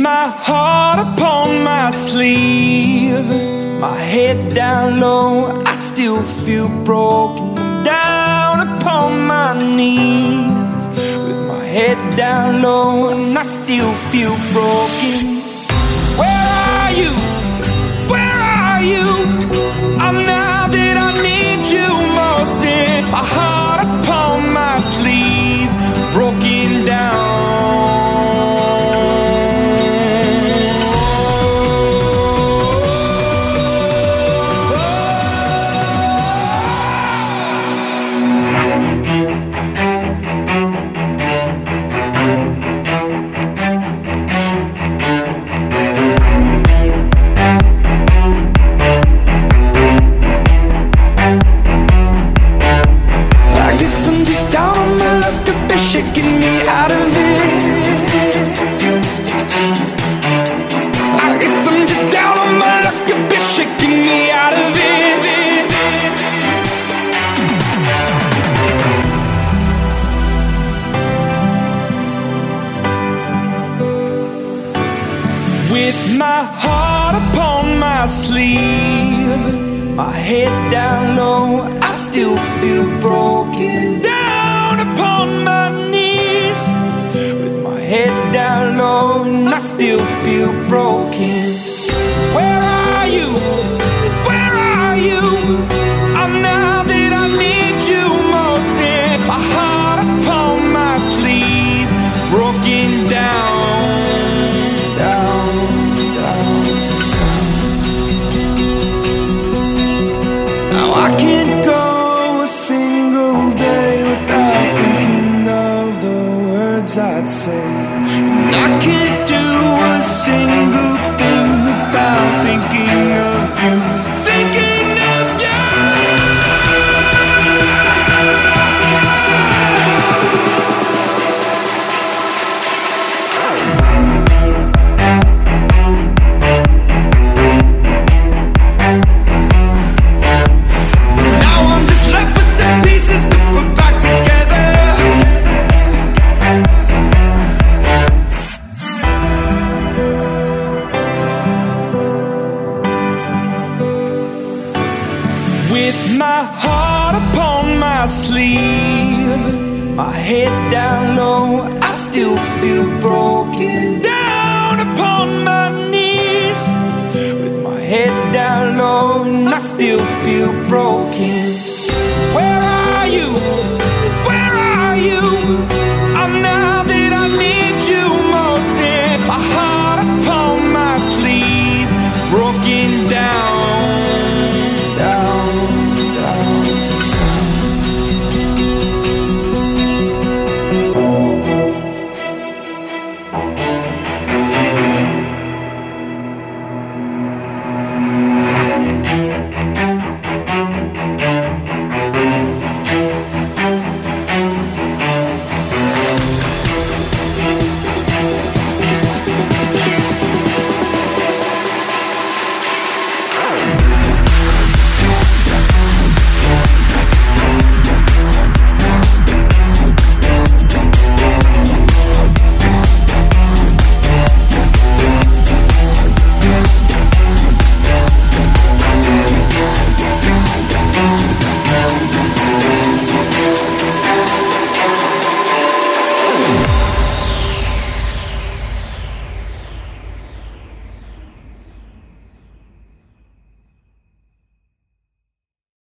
my heart upon my sleeve, my head down low, I still feel broken. Down upon my knees, with my head down low, and I still feel broken. Where are you? Where are you? Oh, now that I need you most, in my heart upon my sleeve, broken down. Shaking me out of it. I guess I'm just down on my luck, you've been shaking me out of it. With my heart upon my sleeve, my head down low, I still feel broken. Down upon my knees, with my head down low, and I still feel broken. Where are you? Where are you? Oh, now that I need you most, in my heart upon my sleeve, broken down, down, down. Now I can't go a single day without thinking of the words I'd say, and I can't do a single thing without thinking of you, thinking of you. Now I'm just left with the pieces to put back together. With my heart upon my sleeve, my head down low, I still feel broken. Down upon my knees, with my head down low, and I still feel broken.